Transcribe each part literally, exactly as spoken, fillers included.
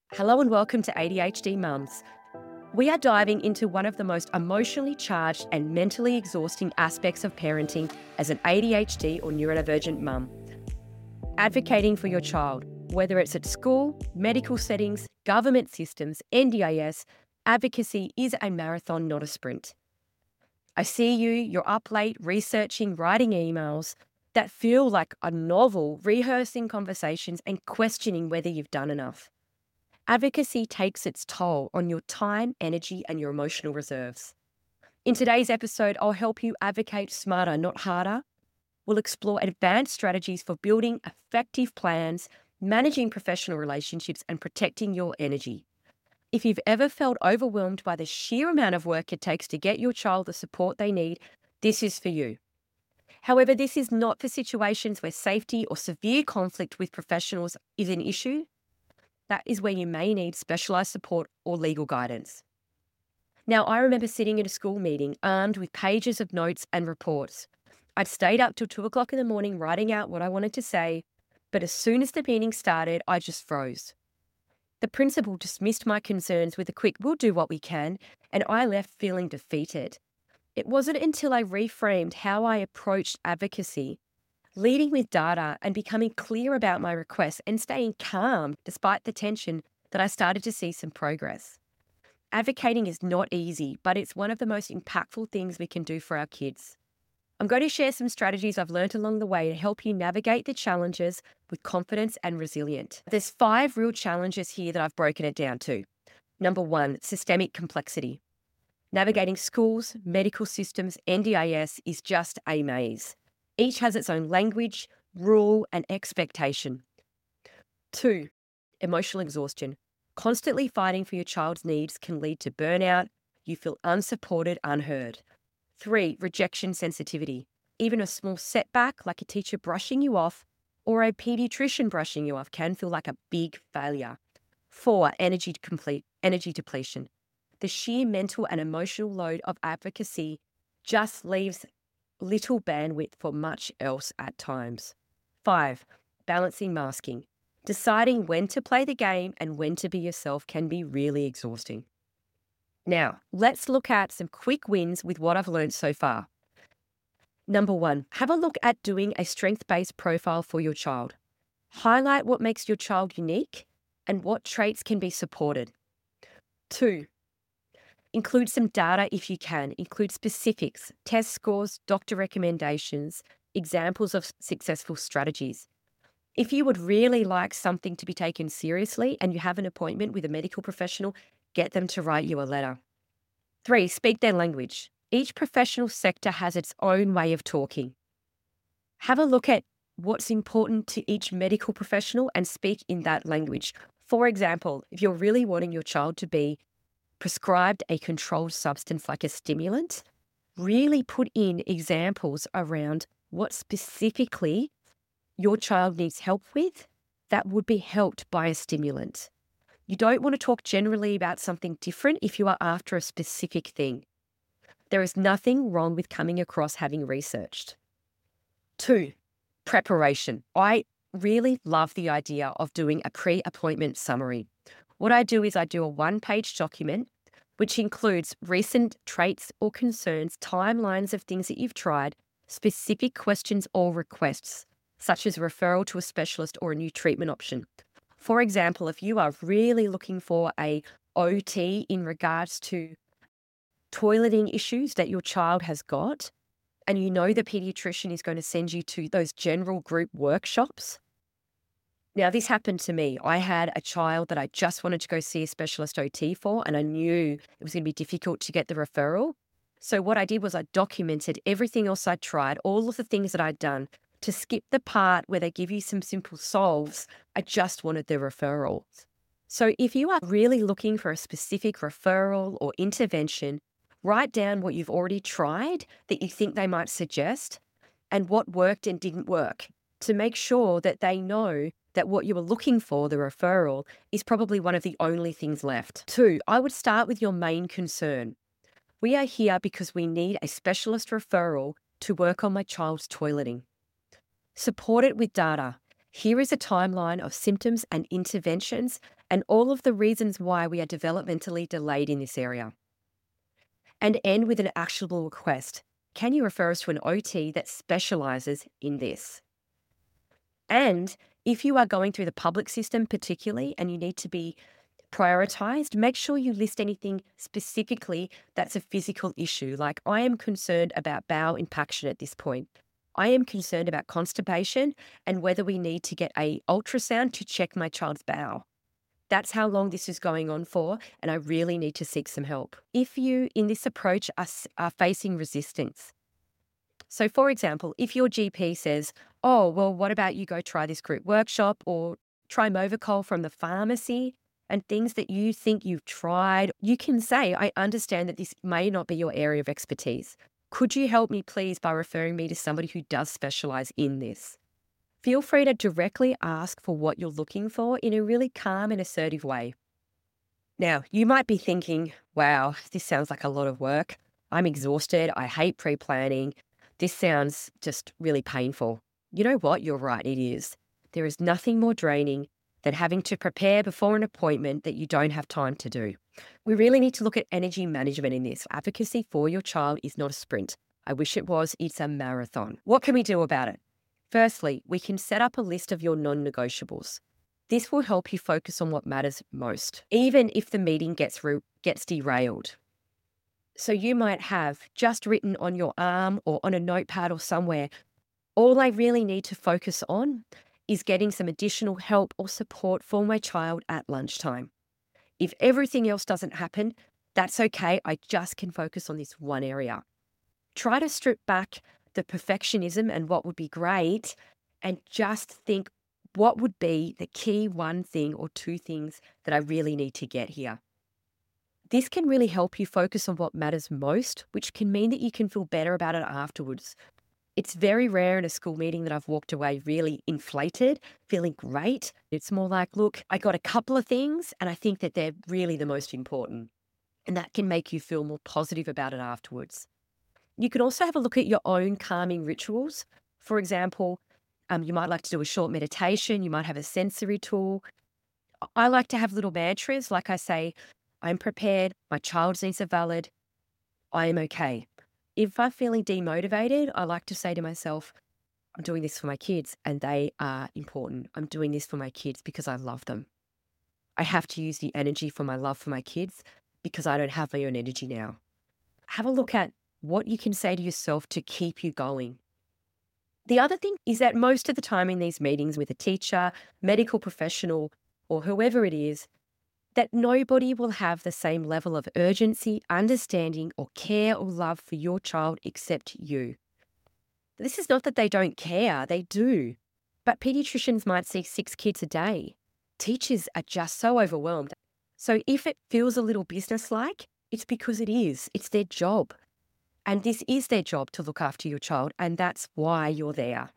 Hello and welcome to A D H D Mums. We are diving into one of the most emotionally charged and mentally exhausting aspects of parenting as an A D H D or neurodivergent mum. Advocating for your child, whether it's at school, medical settings, government systems, N D I S, advocacy is a marathon, not a sprint. I see you, you're up late researching, writing emails that feel like a novel, rehearsing conversations and questioning whether you've done enough. Advocacy takes its toll on your time, energy, and your emotional reserves. In today's episode, I'll help you advocate smarter, not harder. We'll explore advanced strategies for building effective plans, managing professional relationships, and protecting your energy. If you've ever felt overwhelmed by the sheer amount of work it takes to get your child the support they need, this is for you. However, this is not for situations where safety or severe conflict with professionals is an issue. That is where you may need specialised support or legal guidance. Now, I remember sitting in a school meeting armed with pages of notes and reports. I'd stayed up till two o'clock in the morning writing out what I wanted to say, but as soon as the meeting started, I just froze. The principal dismissed my concerns with a quick, "We'll do what we can," and I left feeling defeated. It wasn't until I reframed how I approached advocacy, leading with data and becoming clear about my requests and staying calm despite the tension, that I started to see some progress. Advocating is not easy, but it's one of the most impactful things we can do for our kids. I'm going to share some strategies I've learned along the way to help you navigate the challenges with confidence and resilience. There's five real challenges here that I've broken it down to. Number one, systemic complexity. Navigating schools, medical systems, N D I S is just a maze. Each has its own language, rule, and expectation. Two, emotional exhaustion. Constantly fighting for your child's needs can lead to burnout. You feel unsupported, unheard. Three, rejection sensitivity. Even a small setback, like a teacher brushing you off or a pediatrician brushing you off, can feel like a big failure. Four, energy complete, energy depletion. The sheer mental and emotional load of advocacy just leaves little bandwidth for much else at times. Five, balancing masking. Deciding when to play the game and when to be yourself can be really exhausting. Now, let's look at some quick wins with what I've learned so far. Number one, have a look at doing a strength-based profile for your child. Highlight what makes your child unique and what traits can be supported. Two, include some data if you can. Include specifics, test scores, doctor recommendations, examples of successful strategies. If you would really like something to be taken seriously and you have an appointment with a medical professional, get them to write you a letter. Three, speak their language. Each professional sector has its own way of talking. Have a look at what's important to each medical professional and speak in that language. For example, if you're really wanting your child to be prescribed a controlled substance like a stimulant, really put in examples around what specifically your child needs help with that would be helped by a stimulant. You don't want to talk generally about something different if you are after a specific thing. There is nothing wrong with coming across having researched. Two, preparation. I really love the idea of doing a pre-appointment summary. What I do is I do a one-page document which includes recent traits or concerns, timelines of things that you've tried, specific questions or requests, such as referral to a specialist or a new treatment option. For example, if you are really looking for a O T in regards to toileting issues that your child has got, and you know the pediatrician is going to send you to those general group workshops. Now, this happened to me. I had a child that I just wanted to go see a specialist O T for, and I knew it was going to be difficult to get the referral. So what I did was I documented everything else I'd tried, all of the things that I'd done, to skip the part where they give you some simple solves. I just wanted the referral. So if you are really looking for a specific referral or intervention, write down what you've already tried that you think they might suggest and what worked and didn't work, to make sure that they know that what you were looking for, the referral, is probably one of the only things left. Two, I would start with your main concern. We are here because we need a specialist referral to work on my child's toileting. Support it with data. Here is a timeline of symptoms and interventions and all of the reasons why we are developmentally delayed in this area. And end with an actionable request. Can you refer us to an O T that specialises in this? And if you are going through the public system particularly and you need to be prioritised, make sure you list anything specifically that's a physical issue. Like, I am concerned about bowel impaction at this point. I am concerned about constipation and whether we need to get a ultrasound to check my child's bowel. That's how long this is going on for, and I really need to seek some help. If you, in this approach, are, are facing resistance. So, for example, if your G P says, oh, well, what about you go try this group workshop or try Movicol from the pharmacy, and things that you think you've tried, you can say, I understand that this may not be your area of expertise. Could you help me, please, by referring me to somebody who does specialise in this? Feel free to directly ask for what you're looking for in a really calm and assertive way. Now, you might be thinking, wow, this sounds like a lot of work. I'm exhausted. I hate pre-planning. This sounds just really painful. You know what? You're right, it is. There is nothing more draining than having to prepare before an appointment that you don't have time to do. We really need to look at energy management in this. Advocacy for your child is not a sprint. I wish it was. It's a marathon. What can we do about it? Firstly, we can set up a list of your non-negotiables. This will help you focus on what matters most, even if the meeting gets, re- gets derailed. So you might have just written on your arm or on a notepad or somewhere, all I really need to focus on is getting some additional help or support for my child at lunchtime. If everything else doesn't happen, that's okay. I just can focus on this one area. Try to strip back the perfectionism and what would be great and just think, what would be the key one thing or two things that I really need to get here? This can really help you focus on what matters most, which can mean that you can feel better about it afterwards. It's very rare in a school meeting that I've walked away really inflated, feeling great. It's more like, look, I got a couple of things and I think that they're really the most important. And that can make you feel more positive about it afterwards. You can also have a look at your own calming rituals. For example, um, you might like to do a short meditation. You might have a sensory tool. I like to have little mantras. Like I say, I'm prepared. My child's needs are valid. I am okay. If I'm feeling demotivated, I like to say to myself, I'm doing this for my kids and they are important. I'm doing this for my kids because I love them. I have to use the energy for my love for my kids because I don't have my own energy now. Have a look at what you can say to yourself to keep you going. The other thing is that most of the time in these meetings with a teacher, medical professional, or whoever it is, that nobody will have the same level of urgency, understanding, or care or love for your child except you. This is not that they don't care, they do. But pediatricians might see six kids a day. Teachers are just so overwhelmed. So if it feels a little businesslike, it's because it is. It's their job. And this is their job to look after your child, and that's why you're there.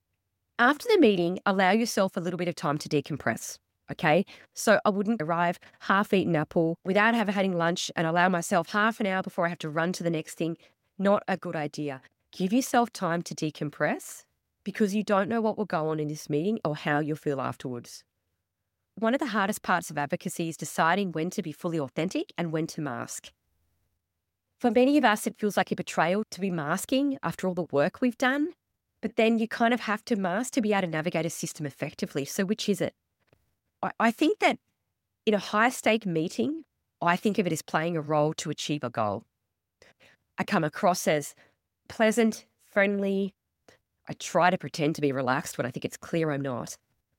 After the meeting, allow yourself a little bit of time to decompress. Okay, so I wouldn't arrive half-eaten apple without having had lunch and allow myself half an hour before I have to run to the next thing. Not a good idea. Give yourself time to decompress because you don't know what will go on in this meeting or how you'll feel afterwards. One of the hardest parts of advocacy is deciding when to be fully authentic and when to mask. For many of us, it feels like a betrayal to be masking after all the work we've done, but then you kind of have to mask to be able to navigate a system effectively. So which is it? I think that in a high-stake meeting, I think of it as playing a role to achieve a goal. I come across as pleasant, friendly. I try to pretend to be relaxed when I think it's clear I'm not.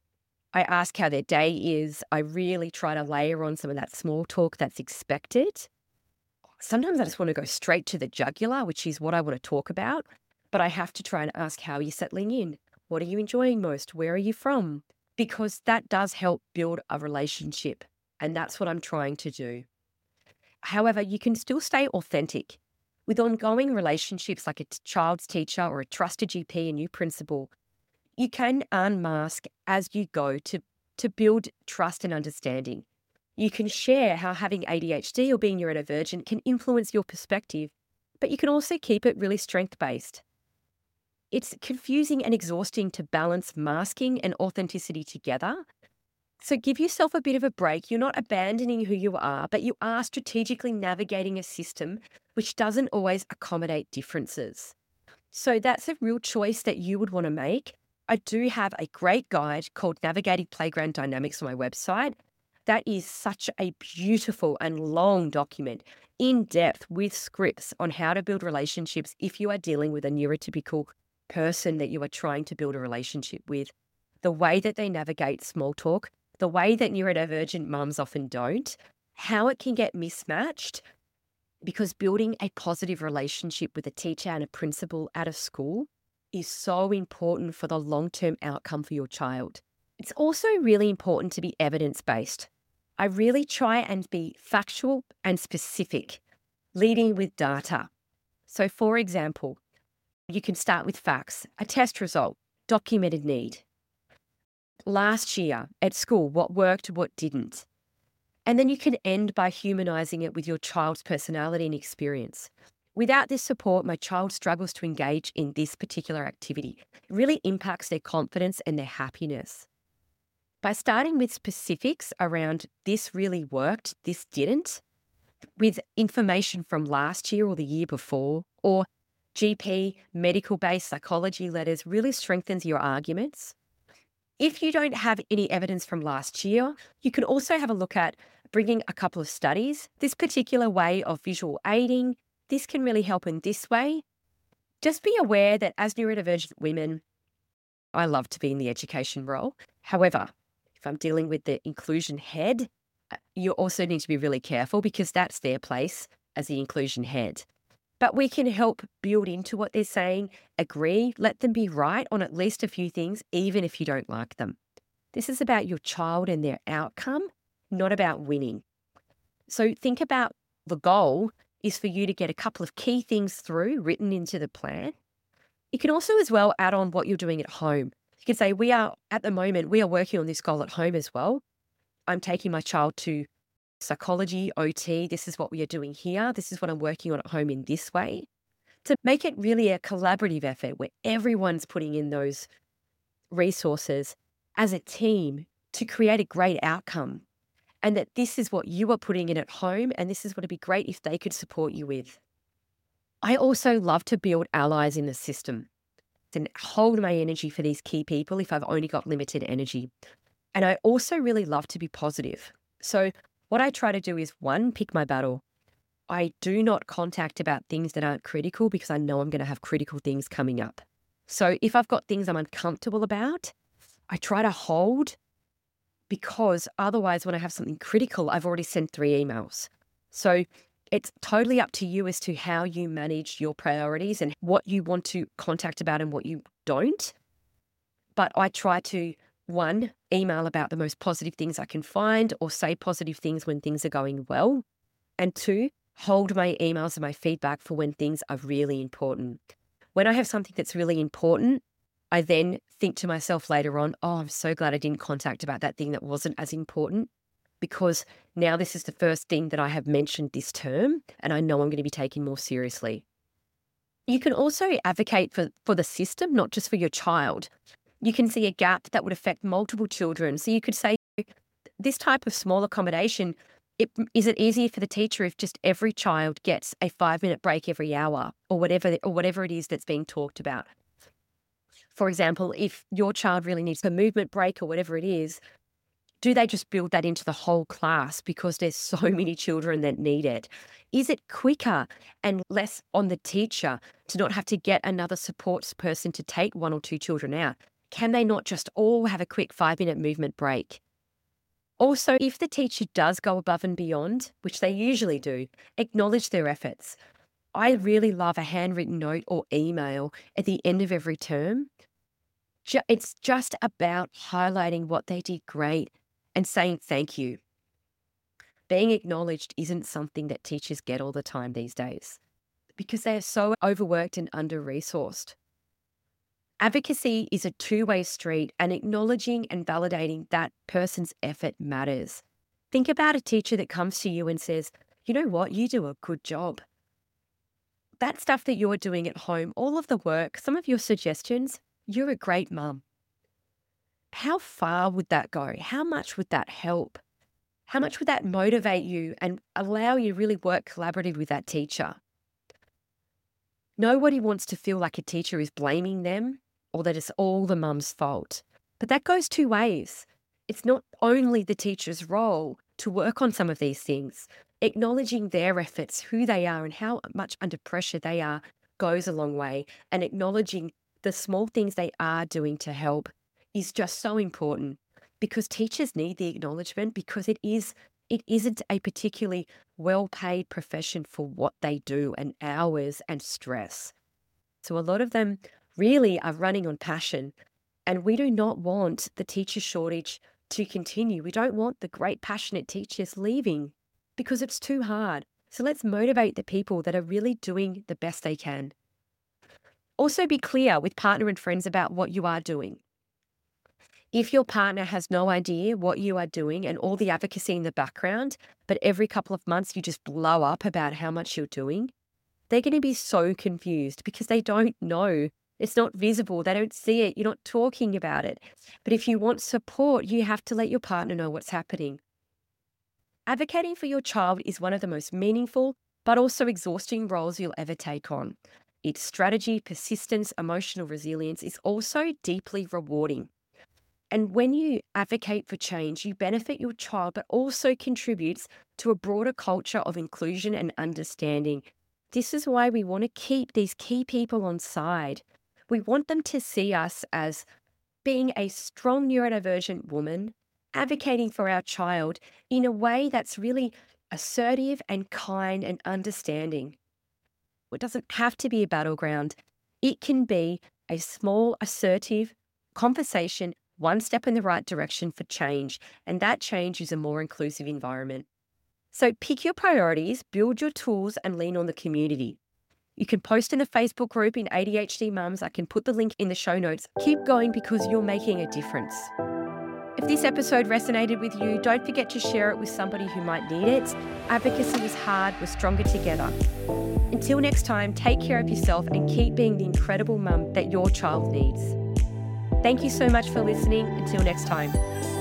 I ask how their day is. I really try to layer on some of that small talk that's expected. Sometimes I just want to go straight to the jugular, which is what I want to talk about. But I have to try and ask, how are you settling in? What are you enjoying most? Where are you from? Because that does help build a relationship. And that's what I'm trying to do. However, you can still stay authentic. With ongoing relationships like a t- child's teacher or a trusted G P and new principal, you can unmask as you go to, to build trust and understanding. You can share how having A D H D or being neurodivergent can influence your perspective, but you can also keep it really strength-based. It's confusing and exhausting to balance masking and authenticity together. So give yourself a bit of a break. You're not abandoning who you are, but you are strategically navigating a system which doesn't always accommodate differences. So that's a real choice that you would want to make. I do have a great guide called Navigating Playground Dynamics on my website. That is such a beautiful and long document, in depth with scripts on how to build relationships if you are dealing with a neurotypical person that you are trying to build a relationship with. The way that they navigate small talk, the way that neurodivergent mums often don't, how it can get mismatched, because building a positive relationship with a teacher and a principal at a school is so important for the long-term outcome for your child. It's also really important to be evidence-based. I really try and be factual and specific, leading with data. So for example, you can start with facts, a test result, documented need. Last year at school, what worked, what didn't. And then you can end by humanizing it with your child's personality and experience. Without this support, my child struggles to engage in this particular activity. It really impacts their confidence and their happiness. By starting with specifics around this really worked, this didn't, with information from last year or the year before, or G P, medical-based psychology letters, really strengthens your arguments. If you don't have any evidence from last year, you can also have a look at bringing a couple of studies. This particular way of visual aiding, this can really help in this way. Just be aware that as neurodivergent women, I love to be in the education role. However, if I'm dealing with the inclusion head, you also need to be really careful because that's their place as the inclusion head. But we can help build into what they're saying, agree, let them be right on at least a few things, even if you don't like them. This is about your child and their outcome, not about winning. So think about the goal is for you to get a couple of key things through written into the plan. You can also as well add on what you're doing at home. You can say, we are, at the moment, we are working on this goal at home as well. I'm taking my child to psychology, O T, this is what we are doing here. This is what I'm working on at home in this way. To make it really a collaborative effort where everyone's putting in those resources as a team to create a great outcome. And that this is what you are putting in at home, and this is what would be great if they could support you with. I also love to build allies in the system and hold my energy for these key people if I've only got limited energy. And I also really love to be positive. So what I try to do is, one, pick my battle. I do not contact about things that aren't critical because I know I'm going to have critical things coming up. So if I've got things I'm uncomfortable about, I try to hold, because otherwise when I have something critical, I've already sent three emails. So it's totally up to you as to how you manage your priorities and what you want to contact about and what you don't. But I try to, one, email about the most positive things I can find or say positive things when things are going well. And two, hold my emails and my feedback for when things are really important. When I have something that's really important, I then think to myself later on, oh, I'm so glad I didn't contact about that thing that wasn't as important, because now this is the first thing that I have mentioned this term and I know I'm going to be taken more seriously. You can also advocate for, for the system, not just for your child. You can see a gap that would affect multiple children. So you could say, this type of small accommodation, it, is it easier for the teacher if just every child gets a five-minute break every hour or whatever, or whatever it is that's being talked about? For example, if your child really needs a movement break or whatever it is, do they just build that into the whole class because there's so many children that need it? Is it quicker and less on the teacher to not have to get another support person to take one or two children out? Can they not just all have a quick five-minute movement break? Also, if the teacher does go above and beyond, which they usually do, acknowledge their efforts. I really love a handwritten note or email at the end of every term. It's just about highlighting what they did great and saying thank you. Being acknowledged isn't something that teachers get all the time these days because they are so overworked and under-resourced. Advocacy is a two-way street, and acknowledging and validating that person's effort matters. Think about a teacher that comes to you and says, you know what, you do a good job. that stuff that you're doing at home, all of the work, some of your suggestions, you're a great mum. How far would that go? How much would that help? How much would that motivate you and allow you to really work collaboratively with that teacher? Nobody wants to feel like a teacher is blaming them or that it's all the mum's fault. But that goes two ways. It's not only the teacher's role to work on some of these things. Acknowledging their efforts, who they are and how much under pressure they are goes a long way. And acknowledging the small things they are doing to help is just so important, because teachers need the acknowledgement, because it is it isn't a particularly well-paid profession for what they do and hours and stress. So a lot of them really are running on passion, and we do not want the teacher shortage to continue. We don't want the great passionate teachers leaving because it's too hard. So let's motivate the people that are really doing the best they can. Also be clear with partner and friends about what you are doing. If your partner has no idea what you are doing and all the advocacy in the background, but every couple of months you just blow up about how much you're doing, they're going to be so confused because they don't know. It's not visible. They don't see it. You're not talking about it. But if you want support, you have to let your partner know what's happening. Advocating for your child is one of the most meaningful, but also exhausting roles you'll ever take on. Its strategy, persistence, emotional resilience is also deeply rewarding. And when you advocate for change, you benefit your child, but also contributes to a broader culture of inclusion and understanding. This is why we want to keep these key people on side. We want them to see us as being a strong neurodivergent woman, advocating for our child in a way that's really assertive and kind and understanding. It doesn't have to be a battleground. It can be a small, assertive conversation, one step in the right direction for change, and that change is a more inclusive environment. So pick your priorities, build your tools, and lean on the community. You can post in the Facebook group in A D H D Mums. I can put the link in the show notes. Keep going because you're making a difference. If this episode resonated with you, don't forget to share it with somebody who might need it. Advocacy is hard. We're stronger together. Until next time, take care of yourself and keep being the incredible mum that your child needs. Thank you so much for listening. Until next time.